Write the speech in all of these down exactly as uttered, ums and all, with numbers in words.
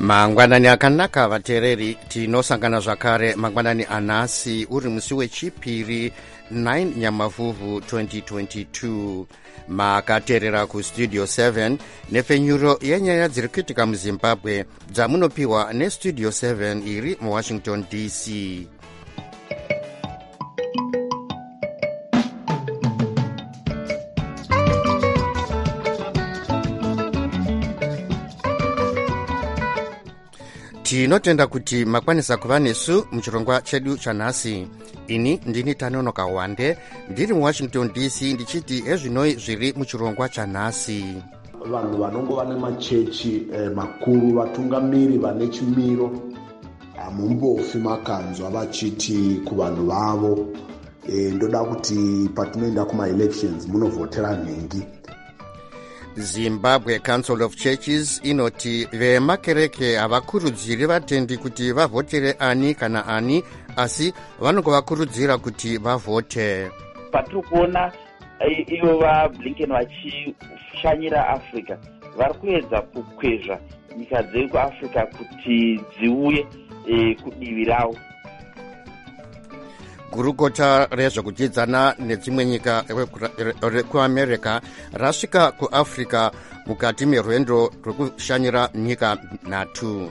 mangwanani akanaka vateereri, tinosangana zvakare mangwanani anhasi uri musi wechipiri tisa nyamavhuvhu twenty twenty-two. makateerera kustudio seven nepfenyuro yenyaya dziri kuitika muzimbabwe dzamunopiwa nestudio seven iri muwashington D C. tinotenda kuti makwanisa kuva nesu muchirongwa chedu chanhasi. ini ndini Tanonoka Wande ndiri muwashington D C ndichiti ezvinoi zviri muchirongwa chanhasi. Vanhu vanongova nemachechi eh, makuru, vatungamiri vane chimiro hamumbofi makanzwa vachiti kuvanhu vavo eh, ndoda kuti patinoenda kuma-elections munovhotera nhingi. Zimbabwe Council of Churches inoti vemakereke havakurudziri vatendi kuti vavhotere ani kana ani, asi vanongovakurudzira kuti vavhote. Patiri kuona ivo vaBlinken vachishanyira Africa vari kuedza kukwezva nyika dzekuAfrica kuti dziuye e, kudivi ravo. Gurukota rezvekudzidzana nedzimwe nyika rekuamerica rasvika kuafrica mukati merwendo rwekushanyira nyika nhatu.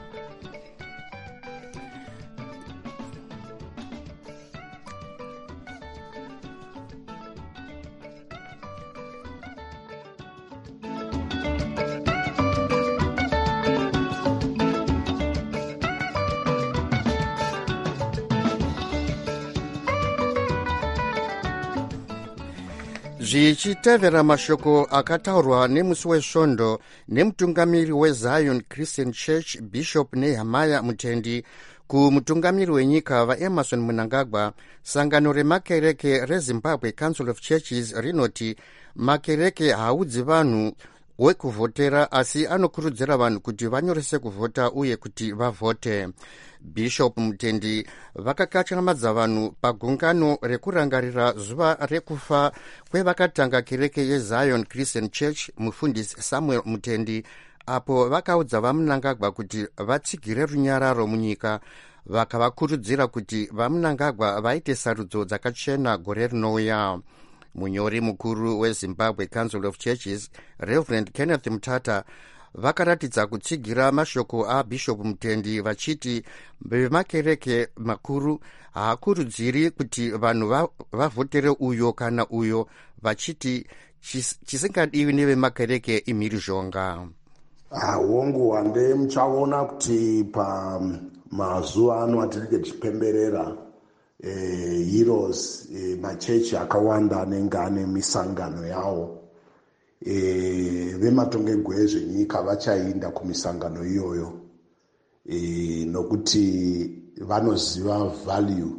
zvichitevera mashoko akataurwa nemusi wesvondo nemutungamiri weZion Christian Church Bishop Nehemiah Mutendi kumutungamiri wenyika vaEmerson Mnangagwa, sangano remakereke reZimbabwe Council of Churches rinoti makereke haaudzi vanhu wekuvhotera, asi anokurudzira vanhu kuti vanyorese kuvhota uye kuti vavhote. Bishop Mutendi vakakatyamadza vanhu pagungano rekurangarira zuva rekufa kwevakatanga kereke yeZion Christian Church mufundisi Samuel Mutendi, apo vakaudza vaMnangagwa kuti vatsigire runyararo munyika, vakavakurudzira kuti vaMnangagwa vaite sarudzo dzakachena gore rinouya. Munyori mukuru weZimbabwe Council of Churches Reverend Kenneth Mutata vakaratidza kutsigira mashoko aBishop Mutendi vachiti vemakereke makuru haakurudziri kuti vanhu vavhotere uyo kana uyo, vachiti chisingadiwi nevemakereke imhirizhonga. Hongu Wande, muchaona kuti pamazuva ano atinenge tichipemberera eh, heroes eh, machechi akawanda anenge ane misangano yawo. E, vematongegwe ezvenyika vachainda kumisangano iyoyo e, nokuti vanoziva value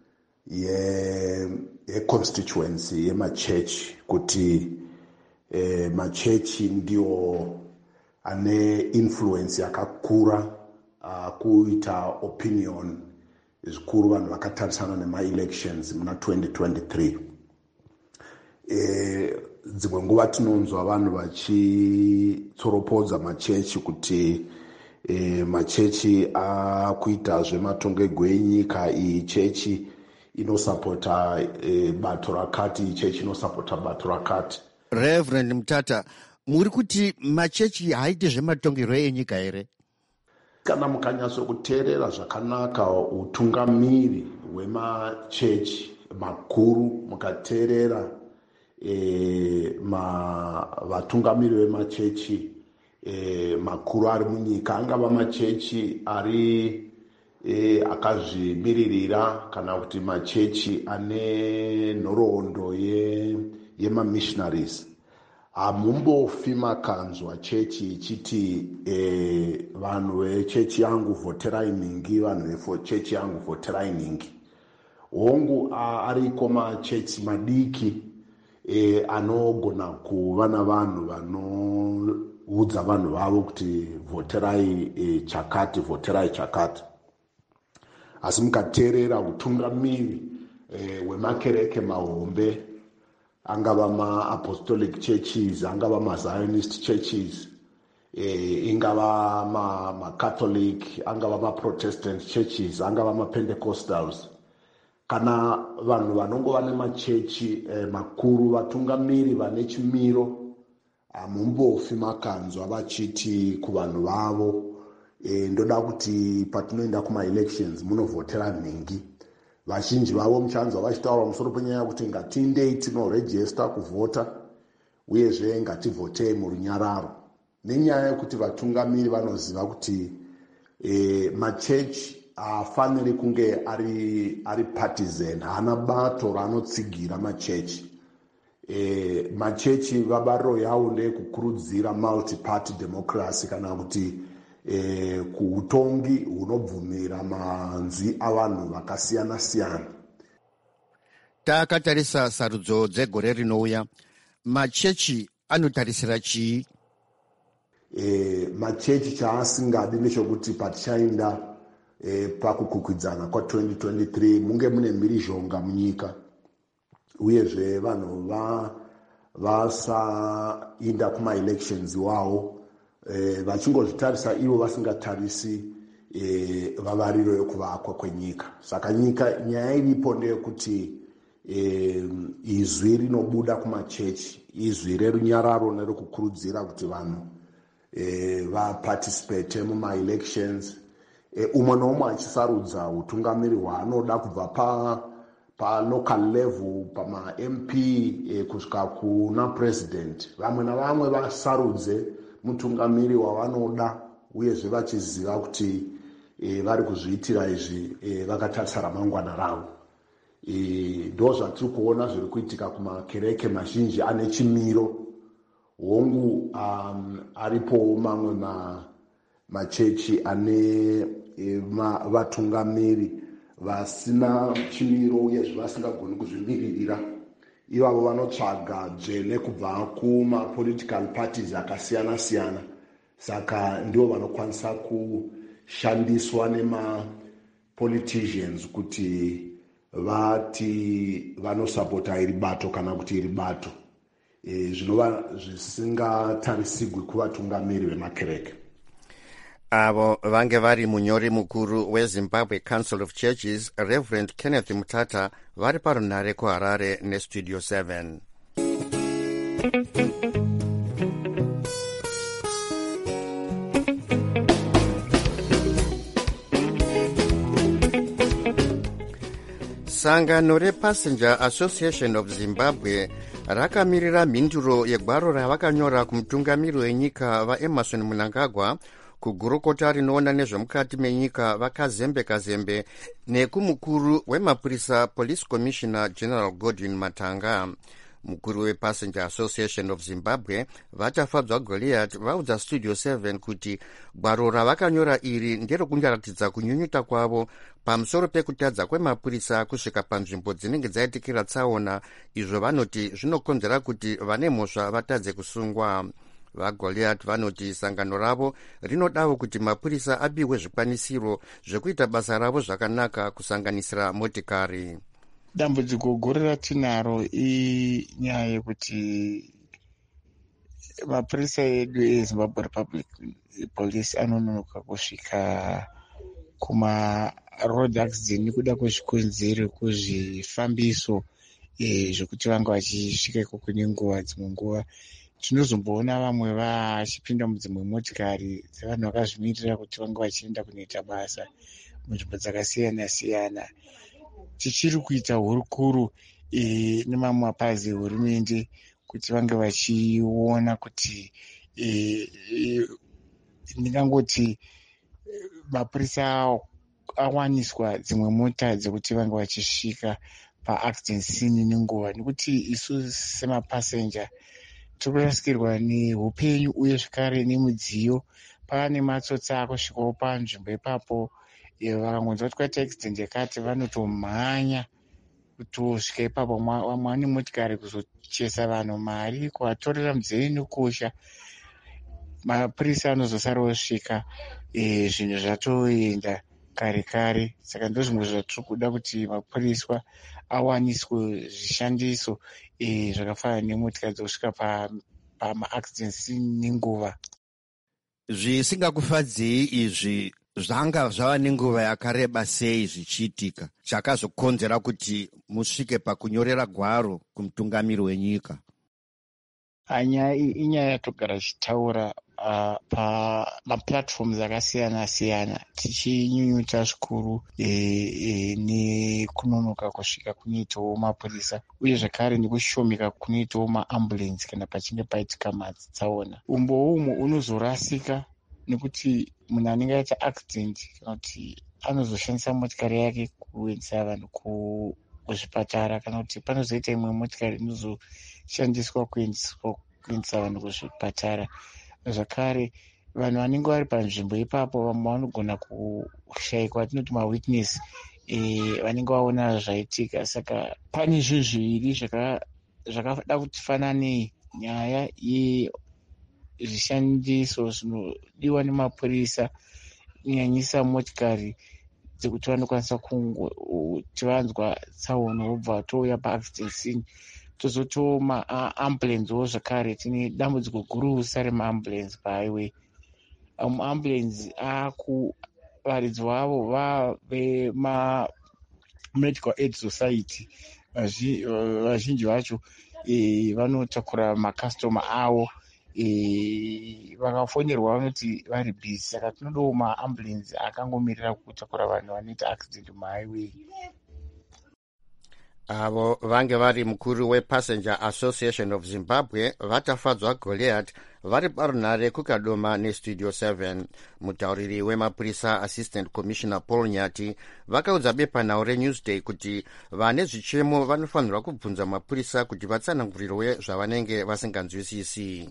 yeconstituency ye yemachechi, kuti e, machechi ndiwo ane influence yakakura uh, kuita opinion zvikuru vanhu vakatarisana nema-elections muna twenty twenty-three. E, dzimwe nguva tinonzwa vanhu vachitsoropodza machechi kuti e, machechi akuita zvematongegwe enyika, iyi chechi inosapota e, bato rakati, iyi chechi inosapota bato rakati. Reverend Mutata, muri kuti machechi haaiti zvematongerwo enyika here? Kana mukanyatso kuteerera zvakanaka utungamiri hwemachechi makuru, mukateerera E, ma, vatungamiri vemachechi e, makuru ari munyika, angava machechi ari e, akazvimiririra kana kuti machechi ane nhoroondo yemamissionaries, hamumbofi makanzwa chechi ichiti e, vanhu vechechi yangu vhoterai nhingi, vanhu vechechi yangu vhoterai nhingi. Hongu ariko machechi madiki E, anogona kuva navanhu vanoudza vanhu vavo kuti vhoterai e, chakati vhoterai chakati, asi mukateerera utungamiri e, hwemakereke mahombe, angava ma-apostolic churches, angava ma-Zionist churches, eh, ingava macatholic ma angava maprotestant churches angava mapentecostals kana vanhu vanongova nemachechi eh, makuru vatungamiri vane chimiro hamumbofi makanzwa vachiti kuvanhu vavo e, ndoda kuti patinoenda kumaelections munovhotera nhingi. Vazhinji vavo muchanzwa vachitaura musoro penyaya yekuti ngatiindei tinorejesta kuvhota uyezve ngativhotei murunyararo, nenyaya yekuti vatungamiri vanoziva kuti e, machechi haafaniri kunge ari, ari partisan, haana bato raanotsigira machechi. E, machechi vabariro yavo ndeyekukurudzira multi-party democracy kana kuti e, kuutongi hunobvumira manzwi avanhu vakasiyana-siyana. Takatarisa sarudzo dzegore rinouya, machechi anotarisira chii? E, machechi chaasingadi ndechekuti patichaenda e, pakukwikwidzana kwa twenty twenty-three munge mune mhirizhonga munyika, uyezve vanhu vasainda kumaelections iwawo e, vachingozvitarisa ivo vasingatarisi e, vavariro yekuvakwa kwenyika. Saka nyika nyaya iripo ndeyekuti e, izwi rinobuda kumachechi, izwi rerunyararo nerekukurudzira kuti vanhu e, vaparticipate mumaelections, e, umwe noumwe achisarudza utungamiri hwaanoda kubva pa palocal level, pama-M P e, kusvika kuna president. Vamwe navamwe vasarudze mutungamiri wavanoda uyezve vachiziva kuti e, vari kuzviitira izvi e, vakatarisa ramangwana ravo. E, ndo zvatiri kuona zviri kuitika kumakereke mazhinji ane chimiro. Hongu um, aripowo mamwe ma, machechi ane e, ma, vatungamiri vasina chimiro uyezve vasingagoni kuzvimiririra. Ivavo vanotsvaga dzvene kubva kumapolitical parties akasiyana-siyana, saka ndivo vanokwanisa kushandiswa nemapoliticians kuti vati vanosapota iri bato kana kuti iri bato, e, zvinova zvisingatarisirwi kuvatungamiri vemakereke. Avo vange vari munyori mukuru weZimbabwe Council of Churches, Reverend Kenneth Mutata, vari parunhare kuHarare neStudio seven. Sangano rePassenger Association of Zimbabwe rakamirira mhinduro yegwaro ravakanyora kumutungamiri wenyika vaEmmerson Mnangagwa, kugurukota rinoona nezvemukati menyika vakazembe kazembe nekumukuru wemapurisa Police Commissioner General Godwin Matanga. Mukuru wePassenger Association of Zimbabwe Vatafadzwa Goliath vaudza Studio seven kuti gwaro ravakanyora iri nderekunyaratidza kunyunyuta kwavo pamusoro pekutadza kwemapurisa kusvika panzvimbo dzinenge dzaitikira tsaona, izvo vanoti zvinokonzera kuti vane mhosva vatadze kusungwa. VaGoliath vanoti sangano ravo rinodawo kuti mapurisa abiwe zvikwanisiro zvekuita basa ravo zvakanaka, kusanganisira motikari. Dambudziko guru ratinaro inyaya yekuti mapurisa edu eZimbabwe Republic Police anononoka kusvika kuma road accident nekuda kwezvikonzero kuzvifambiso e, zvokuti vanga vachisvika ikoko nenguva. Dzimwe nguva tinozomboona vamwe vachipinda mudzimwe motikari dzevanhu vakazvimirira kuti vanga vachienda kunoita basa munzvimbo dzakasiyana-siyana. Tichiri kuita hurukuru e, nemamwe mapazi ehurumende kuti vange vachiona kuti e, e, ndingangoti mapurisa awaniswa dzimwe mota dzekuti vange vachisvika paaccident scene nenguva, nekuti isu semapasenja tirikurasikirwa neupenyu uye zvekare nemudziyo. Pane matsotsi akusvikawo panzvimbo ipapo, vakangonzwa kuti kwaita accident yakati vanotomhanya kutosvika ipapo. Vamwe vane motikari kuzochesa vanhu mari, kuvatorera mudzeye nekusha. Mapurisa anozosara osvika e, zvinhu zvatoenda kare kare. Saka ndo zvimwe zvatiri kuda kuti mapurisa awaniswe zvishandiso e, zvakafanana nemotikari dzokusvika pamaaccident scene nenguva. zvisingakufadzei izvi zvanga zvava nenguva yakareba sei zvichiitika, chakazokonzera kuti musvike pakunyorera gwaro kumutungamiri wenyika? Nyaya iyi inyaya yatogara tichitaura uh, pamaplatforms akasiyana siyana, tichinyunyuta zvikuru e, e, nekunonoka kusvika kunoitawo mapurisa uye zvakare nekushomeka kunoitawo maambulensi kana pachinge paitika matsaona. Umbowo umwe unozorasika nekuti munhu anenge aita accident kana kuti anozoshandisa motikari yake kuendesa vanhu kuzvipatara, kana kuti panozoita imwe motikari inozoshandiswa kuendesa vanhu kuzvipatara. Zvakare vanhu vanenge vari panzvimbo ipapo vamwe vanogona kushayikwa tinoti mawitness e, vanenge vaona zvaitika. Saka pane zvinhu zviviri zvakada kuti fananei. Nyaya yezvishandiso zvinodiwa nemapurisa, kunyanyisa motikari dzekuti vanokwanisa kuti vanzwa tsaona vobva touya paaccident scene. Tozotowo maambulensiwo zvakare, tine dambudziko gurusa remaambulensi pahighway. Maambulensi varidzi vavo vavemamedical aid society, vazhinji vacho vanotakura makastoma avo, vakafonerwa vanoti vari busy. Saka tinodawo maambulensi akangomirira kutakura vanhu vanoita accident muhighway. Avo vange vari mukuru wePassenger Association of Zimbabwe vatafadzwa Goliath vari parunhare kukadoma nestudio seven. Mutauriri wemapurisa Assistant Commissioner Paul Nyati vakaudza bepanhau reNewsday kuti vane zvichemo vanofanirwa kubvunza mapurisa kuti vatsanangurirwe zvavanenge vasinganzwisisi.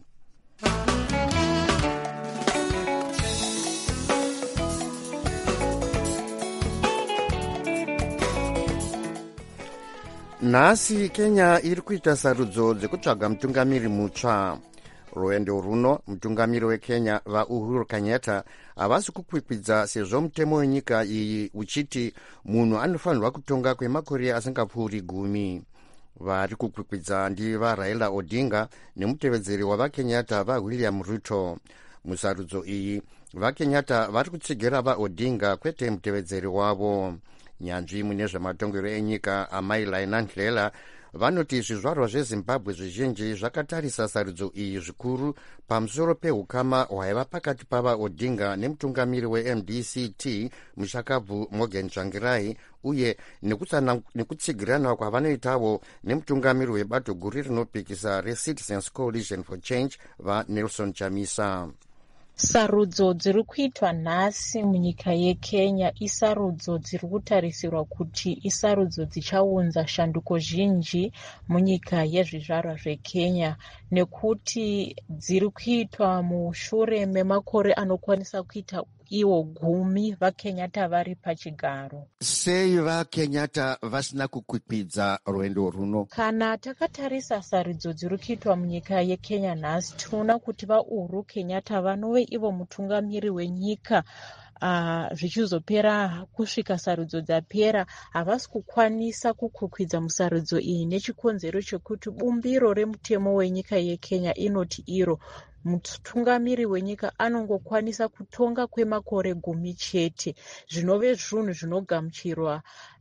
Nhasi Kenya iri kuita sarudzo dzekutsvaga mutungamiri mutsva. Rwendo runo mutungamiri weKenya vaUhuru Kenyatta havasi kukwikwidza sezvo mutemo wenyika iyi uchiti munhu anofanirwa kutonga kwemakore asingapfuuri gumi. Vari kukwikwidza ndiva Raila Odinga nemutevedzeri wavaKenyatta vaWilliam Ruto. Musarudzo iyi vaKenyatta vari kutsigira vaOdinga kwete mutevedzeri wavo. Nyanzvi mune zvematongero enyika Amai Laina Ndlela vanoti zvizvarwa zveZimbabwe zvizhinji zvakatarisa sarudzo iyi zvikuru pamusoro peukama hwaiva pakati pavaOdinga nemutungamiri weM D C T mushakabvu Morgan Tsvangirai uye nekutsigirana kwavanoitawo nemutungamiri webato guru rinopikisa reCitizens Coalition for Change vaNelson Chamisa. Sarudzo dziri kuitwa nhasi munyika yeKenya isarudzo dziri kutarisirwa kuti isarudzo dzichaunza shanduko zhinji munyika yezvizvarwa zveKenya, nekuti dziri kuitwa mushure memakore anokwanisa kuita iwo gumi vaKenyatta vari pachigaro. Sei vaKenyatta vasina kukwikwidza rwendo runo? Kana takatarisa sarudzo dziri kuitwa munyika yeKenya nhasi, tinoona kuti vaUhuru Kenyatta vanove ivo mutungamiri wenyika. Uh, zvichizopera kusvika sarudzo dzapera havasi kukwanisa kukwikwidza musarudzo iyi nechikonzero chekuti bumbiro remutemo wenyika yeKenya inoti iro mutungamiri wenyika anongokwanisa kutonga kwemakore gumi chete, zvinove zvinhu zvinogamuchirwa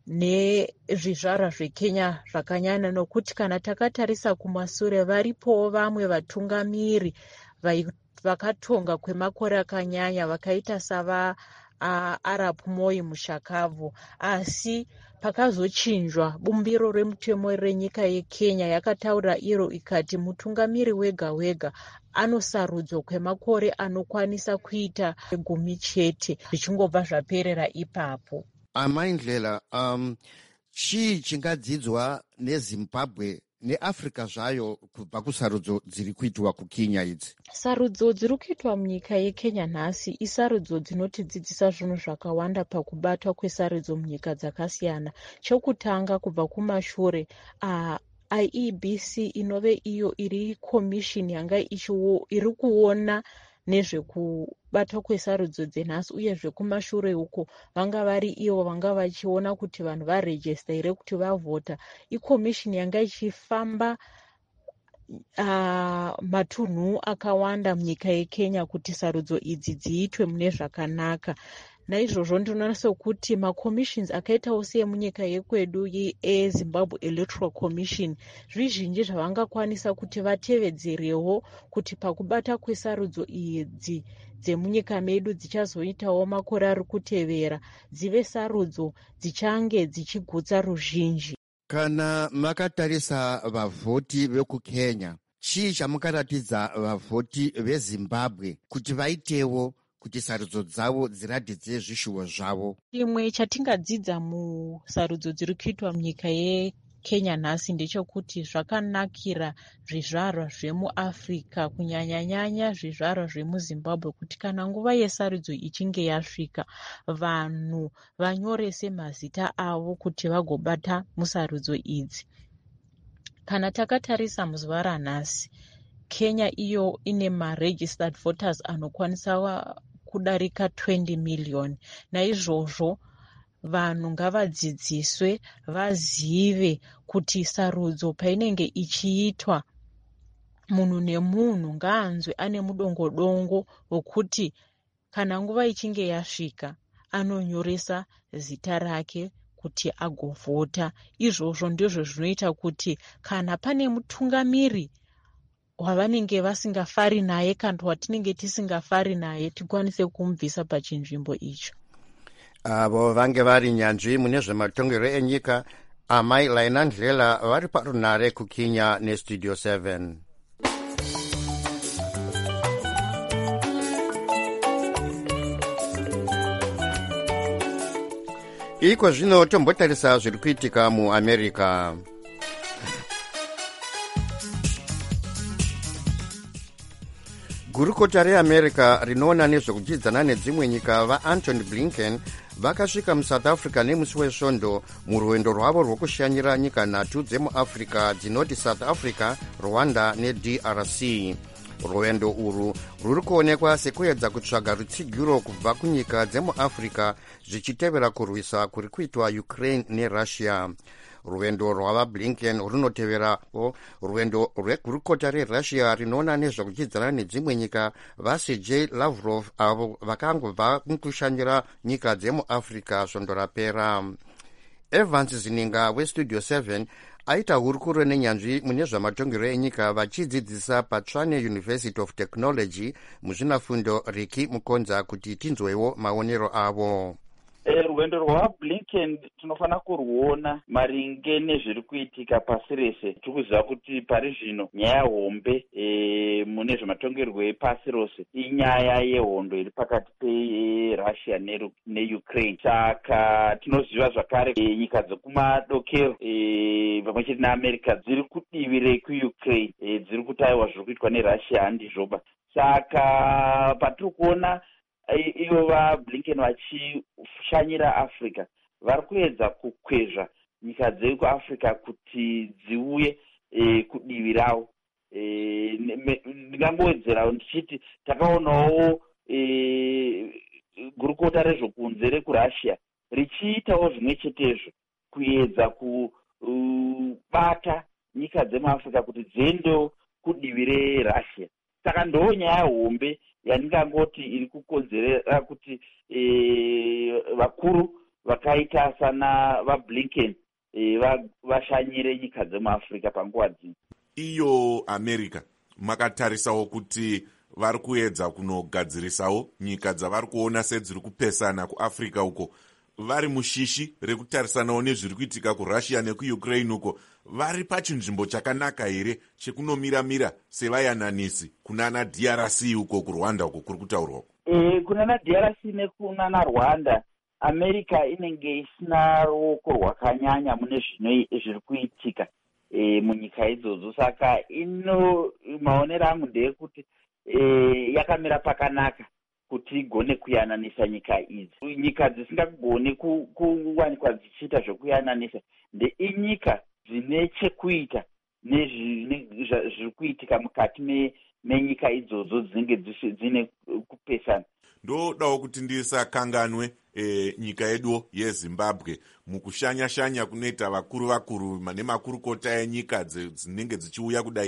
nezvizvarwa zveKenya zvakanyanya, nokuti kana takatarisa kumasure varipowo vamwe vatungamiri vai vakatonga kwemakore akanyanya vakaita sava uh, Arap Moi mushakabvu, asi pakazochinjwa bumbiro remutemo renyika yeKenya yakataura iro ikati mutungamiri wega wega anosarudzwa kwemakore anokwanisa kuita gumi chete, zvichingobva zvaperera ipapo. Amai Ndlela, um, chii chingadzidzwa neZimbabwe neAfrica zvayo kubva kusarudzo dziri kuitwa kuKenya idzi? Sarudzo dziri kuitwa munyika yeKenya nhasi isarudzo dzinotidzidzisa zvinhu zvakawanda pakubatwa kwesarudzo munyika dzakasiyana. Chokutanga, kubva kumashure uh, I E B C inove iyo iri commission yanga iri kuona nezvekubatwa kwesarudzo dzenhasi uye zvekumashure uko vanga vari ivo vanga vachiona kuti vanhu varejesta here kuti vavhota. Ikomishini yanga ichifamba uh, matunhu akawanda munyika yeKenya kuti sarudzo idzi dziitwe mune zvakanaka. Naizvozvo ndinoona sekuti macommissions akaitawo semunyika yekwedu yeZimbabwe Electoral Commission zvizhinji zvavangakwanisa kuti vatevedzerewo kuti pakubata kwesarudzo idzi dzemunyika medu dzichazoitawo makore ari kutevera dzive sarudzo dzichange dzichigutsa ruzhinji. Kana makatarisa vavhoti vekukenya, chii chamukaratidza vavhoti veZimbabwe kuti vaitewo kuti sarudzo dzavo dziradidze zvishuwo zvavo? Chimwe chatingadzidza musarudzo dziri kuitwa munyika yeKenya nhasi ndechekuti zvakanakira zvizvarwa zvemuAfrica kunyanya-nyanya zvizvarwa zvemuZimbabwe kuti kana nguva yesarudzo ichinge yasvika vanhu vanyorese mazita avo kuti vagobata musarudzo idzi. Kana takatarisa muzuva ranhasi, Kenya iyo ine ma-registered voters anokwanisa kudarika twenty million. Naizvozvo vanhu ngavadzidziswe vazive kuti sarudzo painenge ichiitwa munhu nemunhu ngaanzwe ane mudongodongo wokuti kana nguva ichinge yasvika anonyoresa zita rake kuti agovhota. Izvozvo ndizvo zvinoita kuti kana pane mutungamiri wavanenge vasingafari naye kana watinenge tisingafari naye tikwanise kumubvisa pachinzvimbo icho. Avo vange vari nyanzvi mune zvematongero enyika, Amai Laina Ndlela vari parunare kuKenya neStudio seven. Iko zvino tombotarisa zviri kuitika muAmerica. Gurukota reAmerica rinoona nezvekuchidzana nedzimwe nyika vaAntony Blinken vakasvika muSouth Africa nemusi wesvondo murwendo rwavo rwokushanyira nyika nhatu dzemuAfrica dzinoti South Africa, Rwanda neD R C. Rwendo urwu rwuri kuonekwa sekuedza kutsvaga rutsigiro kubva kunyika dzemuAfrica zvichitevera kurwisa kuri kuitwa Ukraine neRussia. Rwendo rwava Blinken runoteverawo rwendo rwegurukota reRussia rinoona nezvekuchidzana nedzimwe nyika vaSergei Lavrov avo vakangobva mukushanyira nyika dzemuAfrica svondo rapera. Evans Zininga weStudio seven aita hurukuro nenyanzvi mune zvamatongero enyika vachidzidzisa paTshwane University of Technology muzvinafundo Riki Mukonza kuti tinzwewo maonero avo. Rwendo rwaBlinken tinofanira kurwuona maringe nezviri kuitika pasi rese. Tiri kuziva kuti pari zvino nyaya hombe e, mune zvematongerwo epasi rose inyaya yehondo iri pakati peRussia neUkraine. Saka tinoziva zvakare e, nyika dzekumadokero e, pamwe chete neAmerica dziri kudivi rekuUkraine e, dziri kutaiwa zviri kuitwa neRussia handizvoba. Saka patiri kuona ivo vaBlinken vachishanyira Africa vari kuedza kukwezva nyika dzekuAfrica kuti dziuye e, kudivi ravo. E, ndingangowedzerawo ndichiti takaonawo e, gurukota rezvokunze rekuRussia richiitawo zvimwe chetezvo kuedza kubata uh, nyika dzemuAfrica kuti dziendewo kudivi reRussia. Saka ndo nyaya hombe yandingangoti iri kukonzerera kuti e, vakuru vakaita sana vaBlinken e, vashanyire nyika dzemuAfrica panguva dzino. Iyo America makatarisawo kuti vari kuedza kunogadzirisawo nyika dzavari kuona sedziri kupesana kuAfrica uko vari mushishi rekutarisanawo nezviri kuitika kuRussia nekuUkraine uko vari pachinzvimbo chakanaka here chekunomiramira sevayananisi kunana D R C uko kuRwanda uko kuri kutaurwa? E, kunana D R C nekunana Rwanda America inenge isina ruoko rwakanyanya mune zviri kuitika e, munyika idzodzo. Saka ino maonero angu ndeyekuti e, yakamira pakanaka kuti igone kuyananisa nyika idzi. Nyika dzisingagone kuwanikwa dzichiita zvokuyananisa ndeinyika dzine chekuita nezviri kuitika mukati menyika idzodzo dzinenge dzine kupesana. Ndodawo kuti ndisakanganwe e, nyika yedu yeZimbabwe mukushanya-shanya kunoita vakuru vakuru nemakurukota enyika dzinenge dzichiuya kudai.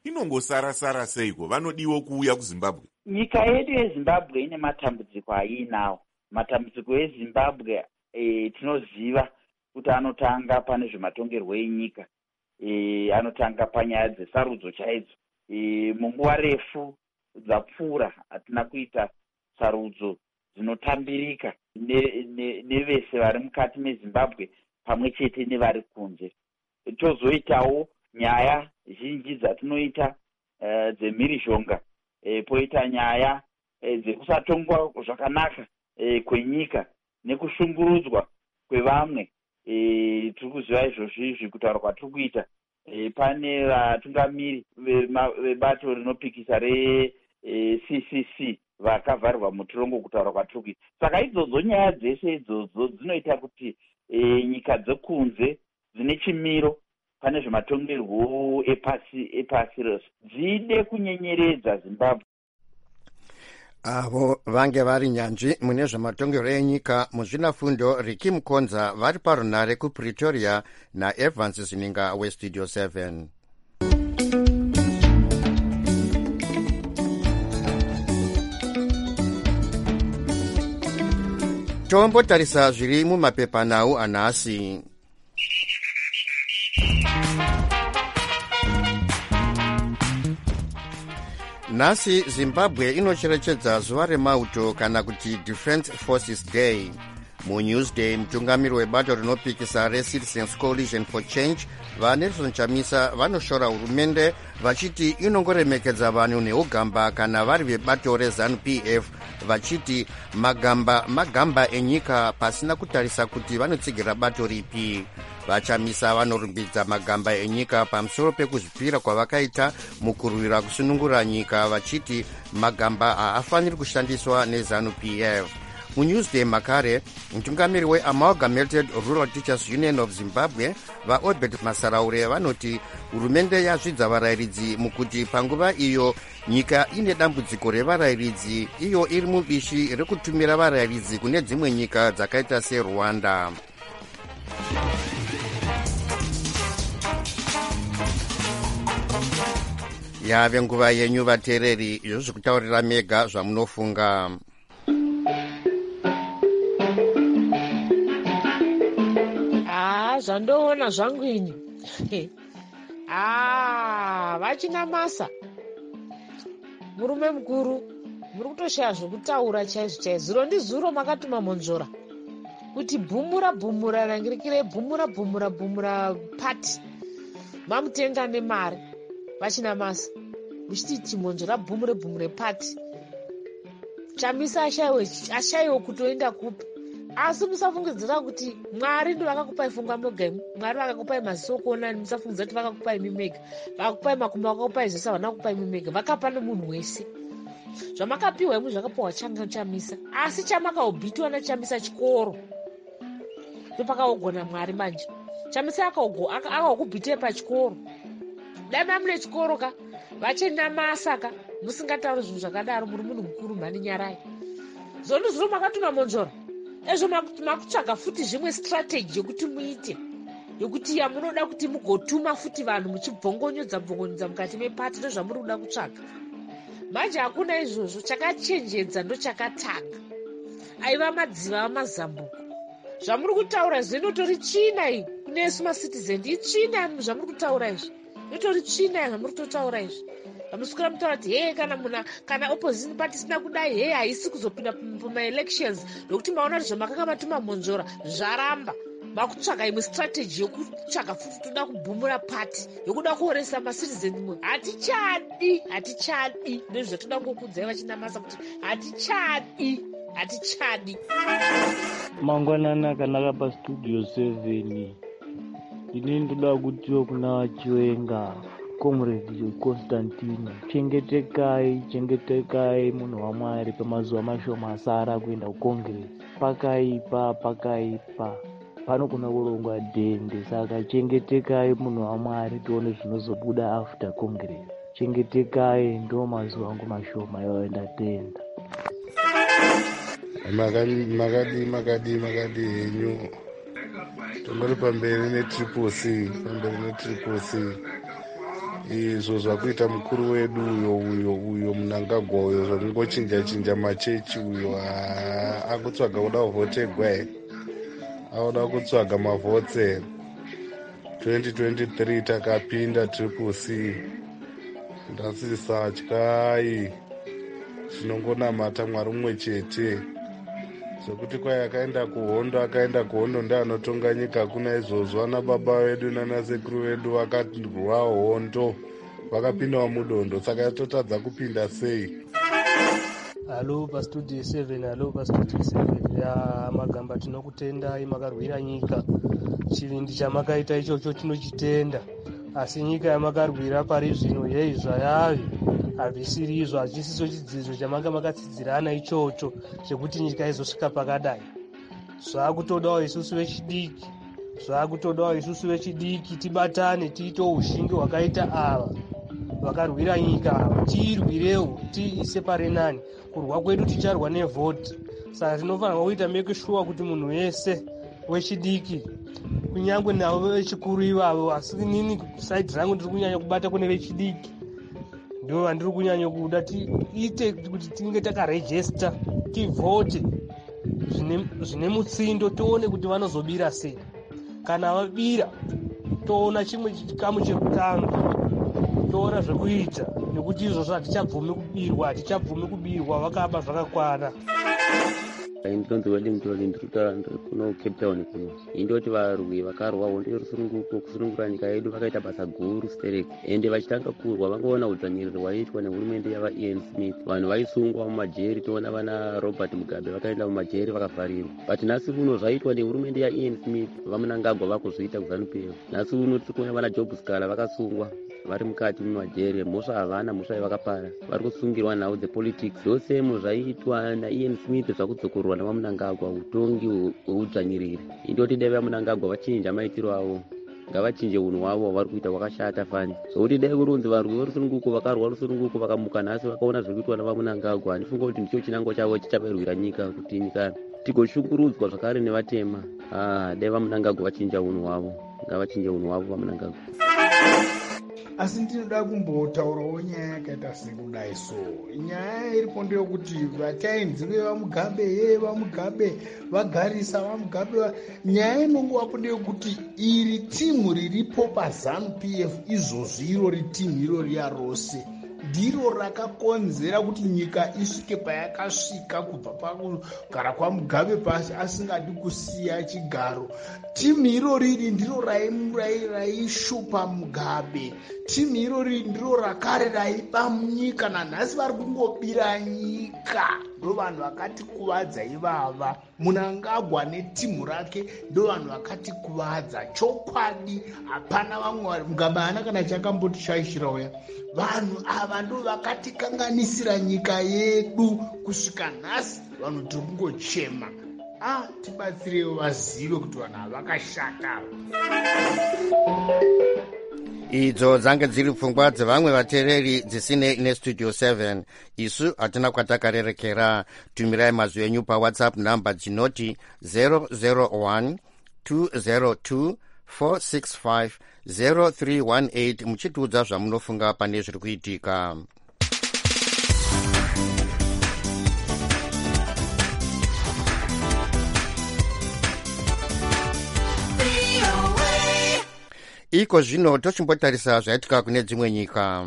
inongosara-sara seiko? Vanodiwo kuuya kuZimbabwe? Nyika yedu yeZimbabwe ine matambudziko ainawo. Matambudziko eZimbabwe e, tinoziva kuti anotanga pane zvematongerwo enyika, e, anotanga panyaya dzesarudzo chaidzo. E, munguva refu dzapfuura hatina kuita sarudzo dzinotambirika nevese ne, ne vari mukati meZimbabwe pamwe chete nevari kunze. E, tozoitawo nyaya zhinji dzatinoita uh, dzemhirizhonga, e, poita nyaya e, dzekusatongwa zvakanaka e, kwenyika nekushungurudzwa kwevamwe. E, tiri kuziva izvozvo izvi kutaura kwatiri kuita. E, pane vatungamiri vebato rinopikisa re e, C C C vakavharwa mutorongo kutaura kwatiri kuita. Saka idzodzo nyaya dzese idzodzo dzinoita kuti e, nyika dzekunze dzine chimiro pane zvematongerwo epasi epasi rose dzide kunyenyeredza Zimbabwe. Avo vange vari nyanzvi mune zvematongerwo enyika muzvinafundo Riki Mukonza vari parunare kuPretoria naEvans Zininga weStudio seven. Tombotarisa zviri mumapepanhau anhasi. Nhasi Zimbabwe inocherechedza zuva remauto kana kuti Defence Forces Day. MuNewsday mutungamiri webato rinopikisa reCitizens Coalition for Change vaNelson Chamisa vanoshora hurumende vachiti inongoremekedza vanhu neugamba kana vari vebato reZANU-P F vachiti magamba magamba enyika pasina kutarisa kuti vanotsigira bato ripi. VaChamisa vanorumbidza magamba enyika pamusoro pekuzvipira kwavakaita mukurwira kusunungura nyika vachiti magamba haafaniri kushandiswa neZANU-P F. MuNewsday makare mutungamiri weAmalgamated Rural Teachers Union of Zimbabwe vaObert Masaraure vanoti hurumende yazvidza varayiridzi mukuti panguva iyo nyika ine dambudziko revarayiridzi iyo iri mubishi rekutumira varayiridzi kune dzimwe nyika dzakaita seRwanda. Yave nguva yenyu vateereri, izvo zvekutaurira mega zvamunofunga. Ah, zvandoona zvangu ini. Ah, vachina masa. Murume mukuru, muri kutoshaya zvokutaura chaizvo chaizvo. Zuro ndizuro makatuma monzvora kuti bhumura bhumura rangirikire bhumura bhumura bhumura pati mamutenga nemari. Vachina masa muchiti chimonzvora bhumure bhumure pati. Chamisa ashayiwe kutoenda kupi. Asi musafungidzira kuti Mwari ndo vakakupai funga moga imi. Mwari vakakupai maziso kuonani, musafungidzira kuti vakakupai imi mega. Vakakupai makumbo, vakakupai zvese, havana kukupai imi mega. Vakapa nemunhu wese. Zvamakapiwa imi zvakapiwa changa Chamisa. Asi chamakaobhitiwa naChamisa chikoro ndopakaogona Mwari manje. Chamisa akaokubhitai pachikoro. Dai mamune chikoro ka vachenda masaka musingatauri zvinhu zvakadaro muri munhu mukuru mhani nyarai. Zondo zviro makatuma monzvora. Ezvo makutsvaga futi zvimwe strategy yokuti muite yokuti yamunoda kuti mugotuma futi vanhu muchibvongonyodza bvongonyodza mukati mepati ndozvamuri kuda kutsvaga. Manje hakuna izvozvo, chakachenjedza ndo chakatanga. Aiva madziva amazambuko. Zvamuri kutaura zvinotori tsvina iyi kunesu macitizen. Itsvina zvamuri kutaura izvi. Inotori tsvina zvamuri kutotaura izvi. Vamuswera mutaura kuti hey, kana muna kana opposition party sina kudai hey haisi kuzopinda pama elections nokuti maona kuti zvamakanga matuma monzvora zvaramba. Makutsvaga imwe strategy yokutsvaga futi toda kubhumura party yokuda kuoresa macitizen mwe. Hatichadi, hatichadi. Ndizvo zvatoda kukudzai vachina masa kuti hatichadi, hatichadi. Mangwanana kanaka pa Studio seven. Ini ndoda kutiwa kuna Vachiwenga. Comrade Constantine, chengetekai chengetekai munhu waMwari pamazuva mashoma asara kuenda kuCongress. Pakaipa pakaipa panogona kurongwa dhende, saka chengetekai munhu waMwari tione zvinozobuda after Congress. Chengetekai, ndo mazuva angu mashoma yoenda tenda. Makadi makadi makadi makadi henyu tongori pamberi netriple C pamberi netriple C izvo zvakuita mukuru wedu uyo uyo uyo Mnangagwa uyo zvakungochinja chinja machechi uyo akutsvaga kuda kuvhotegwa here, auda kutsvaga mavhotse. twenty twenty-three takapinda triple C, ndasisatyi, zvinongonamata Mwari mumwe chete. Zvokuti kwai akaenda kuhondo akaenda kuhondo ndianotonga nyika, kuna izvozvo ana baba vedu nana sekuru vedu vakarwa hondo vakapindawo mudondo, saka yatotadza kupinda sei? Halo pastudio seven, halo pastudio seven. Ya Magamba, tinokutendai makarwira nyika. Chivindi chamakaita ichocho tinochitenda, asi nyika yamakarwira pari zvino yei zvayavi hazvisiri izvo, hachisiso chidzidzo chamanga makatsidzirana ichocho chekuti nyika izosvika pakadai. Zvaakutodawo isusu vechidiki, zvaakutodawo isusu vechidiki tibatane, tiite ushingi hwakaita ava vakarwira nyika ava, tiirwirewo, tiise pari nani. Kurwa kwedu ticharwa nevhoti, saka tinofanirwa kuita make sure kuti munhu wese wechidiki, kunyangwe navo vechikuru ivavo, asi nini saidi rangu ndiri kunyanya kubata kune vechidiki, ndivo vandiri kunyanya kuda tiite kuti tinge takarejesta, tivhote zvine mutsindo, tione kuti vanozobira sei. Kana vabira toona chimwe chikamu chekutanga, toona zvekuita, nekuti izvozvo hatichabvumi kubirwa, hatichabvumi kubirwa vakaba zvakakwana. Ndinonzi Wellington, ndiri kutaura kuno Cape Town kuno. Indoti varwi vakarwa hondo yerusununguko kusunungura nyika yedu vakaita basa guru stereki, ende vachitanga kurwa vangoona udzvanyiriri hwaiitwa nehurumende yava Ian Smith. Vanhu vaisungwa mumajeri, toona vana Robert Mugabe vakaenda mumajeri vakavharirwa. But nhasi uno zvaitwa nehurumende yaIan Smith, vaMnangagwa vakuzviita kuZANU-P F. Nhasi uno tiri kuona vana Job Scar vakasungwa vari mukati mumajeri, mhosva havana, mhosva yavakapara, vari kusungirwa nhau dzepolitics. Zvose zvaitwa naIan Smith zvakudzokorwa navaMnangagwa, utongi hweudzvanyiriri. Indoti dai vaMnangagwa vachinja maitiro avo, ngavachinje unhu hwavo hwavari kuita hwakashata fani. Zvokuti dai kurunzi varwi verusununguko vakarwa rusununguko vakamuka nhasi vakaona zviri kuitwa navaMnangagwa, ndifunga kuti ndicho chinango chavo chichaverwira nyika, kuti nyika tigoshungurudzwa zvakare nevatema. Ah, dai vaMnangagwa vachinja unhu hwavo, ngavachinje unhu hwavo vaMnangagwa. Asi ndinoda kumbotaurawo nyaya yakaita sekudai so. Nyaya iripo ndeyekuti vatainzi vevaMugabe, ye vaMugabe vagarisa vaMugabe, nyaya inongovapo ndeyekuti iri timu riripo paZANU-P F izvozvi irori timu irori yarose ndiro rakakonzera kuti nyika isvike payakasvika, kubva pakugara kwaMugabe pasi asingadi kusiya chigaro. Timu irori ndiro raishupa Mugabe, timu irori ndiro rakare raiba munyika, nanhasi vari kungobira nyika. Ndo vanhu vakatikuvadza ivava. Mnangagwa netimu rake ndo vanhu vakatikuvadza. Chokwadi hapana vamwe, Mugabe haana kana chakambotishayishira uya. Vanhu ava ndo vakatikanganisira nyika yedu kusvika nhasi vanhu tiri kungochema. Ah, tibatsirewo vazive kuti vanhu ava vakashata. Idzo dzange dziri pfungwa dzevamwe vateereri dzisine nestudio seven. Isu hatina kwatakarerekera. Tumirai mazwi enyu pawhatsapp namba dzinoti zero zero one two zero two four six five zero three one eight muchitiudza zvamunofunga pane zviri kuitika. Iko zvino tochimbotarisa zvaitika kune dzimwe nyika.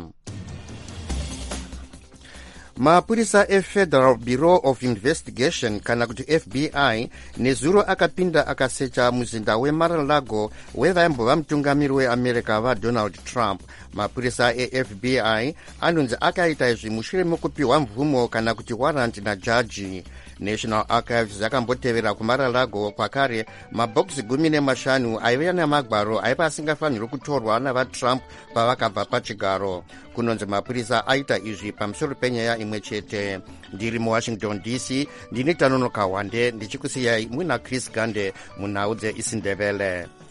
Mapurisa eFederal Bureau of Investigation kana kuti F B I nezuro akapinda akasecha muzinda weMar-a-Lago wevaimbo mutungamiri weAmerica vaDonald Trump. Mapurisa eF B I anonzi akaita izvi mushure mekupiwa mvumo kana kuti warrant najaji. National Archives yakambotevera kuMar-a-Lago kwakare mabhokisi gumi nemashanu aiva namagwaro aiva asingafanirwi kutorwa navaTrump pavakabva pachigaro. Kunonzi mapurisa aita izvi pamusoro penyaya imwe chete. Ndiri muWashington D C, ndini Tanonoka Wande ndichikusiyai muna Chris Gande munhau dzeIsindebele.